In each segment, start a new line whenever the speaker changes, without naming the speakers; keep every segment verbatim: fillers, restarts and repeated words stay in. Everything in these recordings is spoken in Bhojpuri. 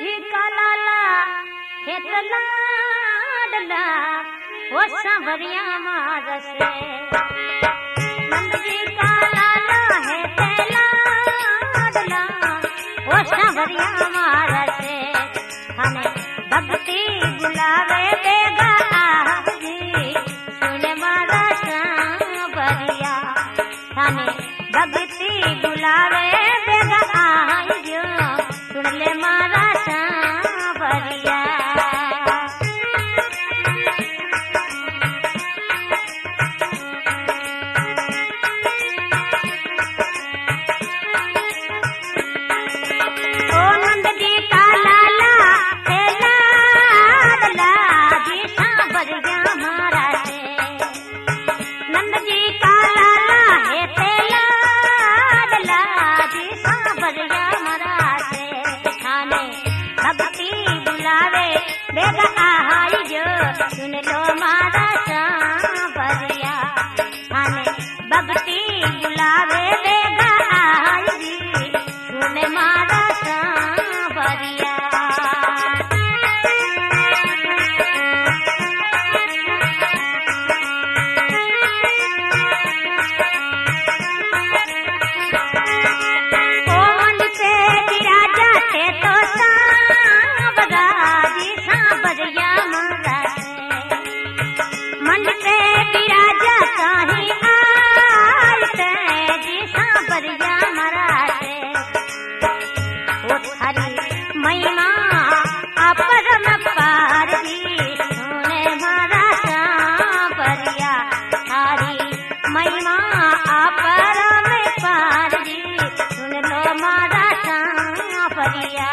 जी का लाला खेत लाडला वो सांवरिया मारस नंद जी का लाला है लाडला वो सांवरिया मारस हने भक्ति बुलावे बेगा जी सुन मारा सांवरिया हने भक्ति बुलावे बेगा जो सुन ले मारा सांवरिया सुन लो मारा सांवरिया हने भक्ति बुलावे बेगा जी सुन मारा सांवरिया महिमा अपरम पार जी सुने मारा सांवरिया हरी महिमा अपरम पार जी सुन लो मारा सांवरिया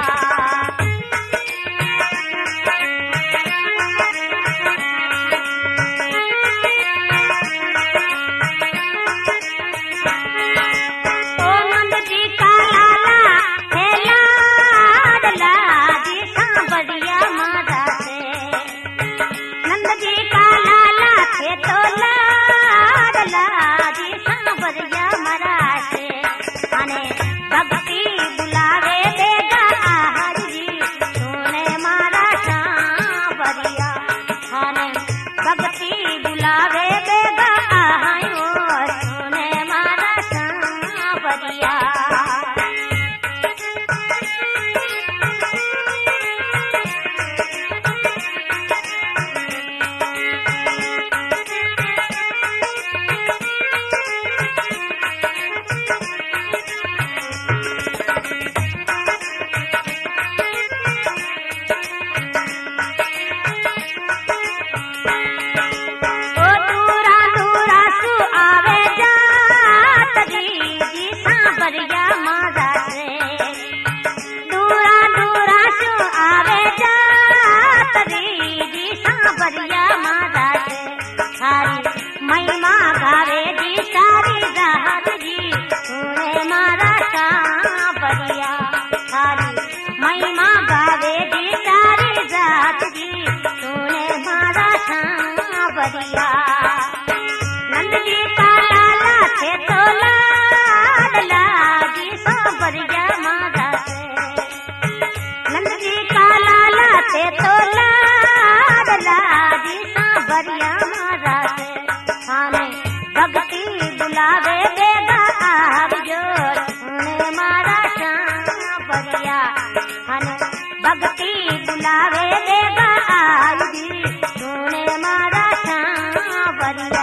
भक्ति बुलावे बेगा जी सुने मारा सांवरिया हने भक्ति बुलावे बेगा सुने मारा सांवरिया महिमा गावे जी सारी रात जी सुने मारा सांवरिया सारी महिमा गावे जी सारी रात जी सुने मारा सांवरिया नंद जी का लाला थे तो लाडला जी सांवरिया मारा नंद जी का लाला थे तो लाडला जी सांवरिया मारा हने भक्ति बुलावे बेगा जो सुने मारा सांवरिया हने भक्ति बुलावे बेगा जी सुने मारा सांवरिया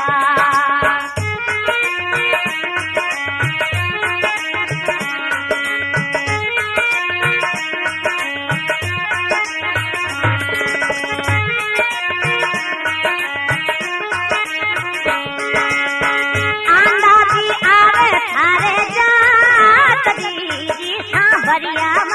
सांवरिया